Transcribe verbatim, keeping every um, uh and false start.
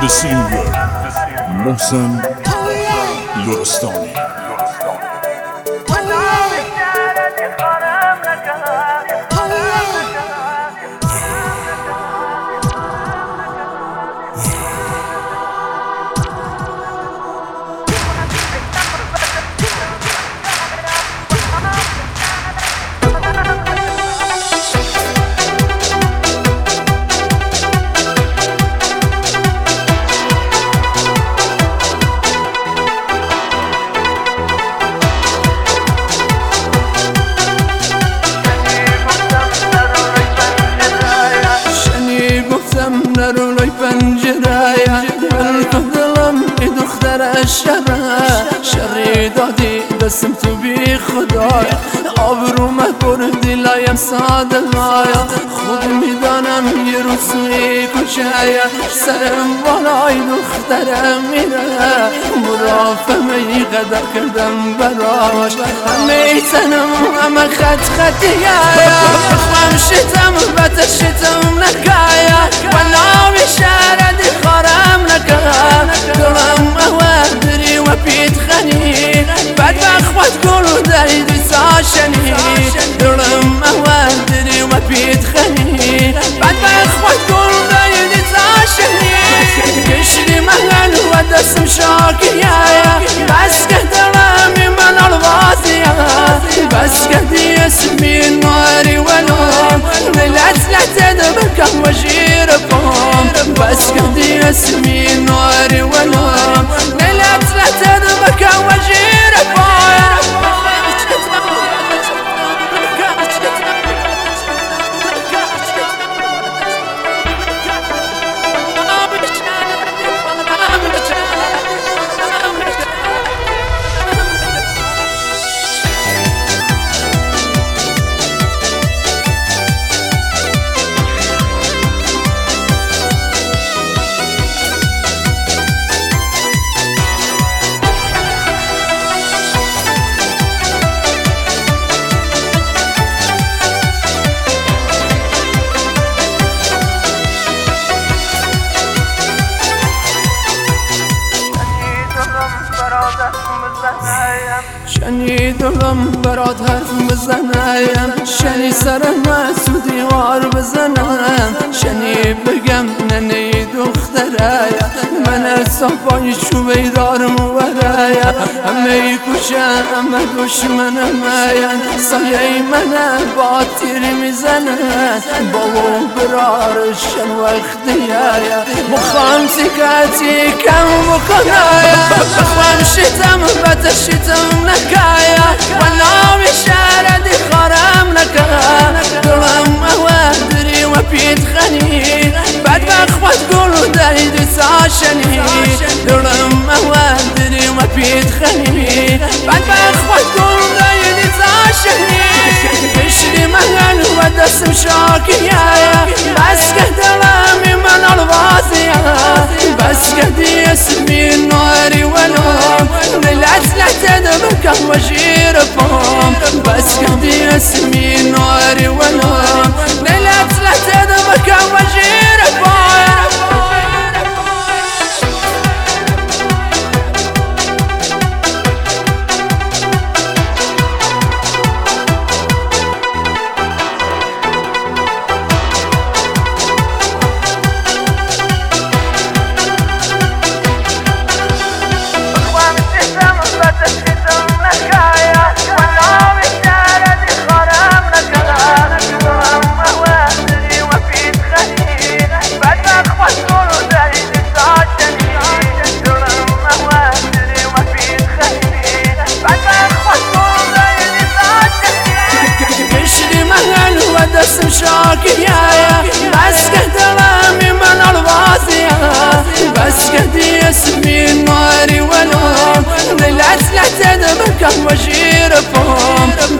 سینگر محسن لرستانی. نرولای پنجره من دلم ای دختر شره شری دادی دستم تو بی خدای آبروم بردی لایم ساده لایا خود میدانم یه روزی کشه سرم بالای دخترم میره مرافمه ای قدر کردم براش همه تنم همه خط خطیه خمشتم بتشتم نکایا وناوی شردی خارم نکا دلم اوه دری و پیت خنی بد بخوت کلو دایدی ساشنی دلم اوه دری و پیت خنی بد بخوت کلو دایدی ساشنی کشلی مهن و دستم شاکیه بس که دلمی من الوازیه بس که دی اسمی نواری ولوم نلت لتد بکم و جیر بوم بس که دی اسمی نواری ولوم نلت لتد بکم و جیر بوم شنی دلم برات حرف بزنم شنی سرم از تو دیوار بزنم شنی بگم ننه دختره من از صفای چوبه دارم وره همه کشه همه دشمنم سایه من با تیری میزنن بابا برارشن وقتیه مخوام سکتی کم بکنه بخوام شتم بتشتم نکایا وناوی شردی خارم نکا دلم اوه دری و پیت خنی بد بخوت گلو دایدی ساشنی دلم اوه دری و پیت خنی بد بخوت گلو دایدی ساشنی کشلی مهن و دستم شاکیه بس که دلمی من الوازیه بس که دی اسمی نواری ولوم نلت لتد بکم و جیر بوم بس که دی اسمی نواری ولوم نلت لتد بکم و جیر بوم دستم شاکیه بس که دلمی من الوازیه بس که دی اسمی نواری ولوم نلت لتد بکم و جیر بوم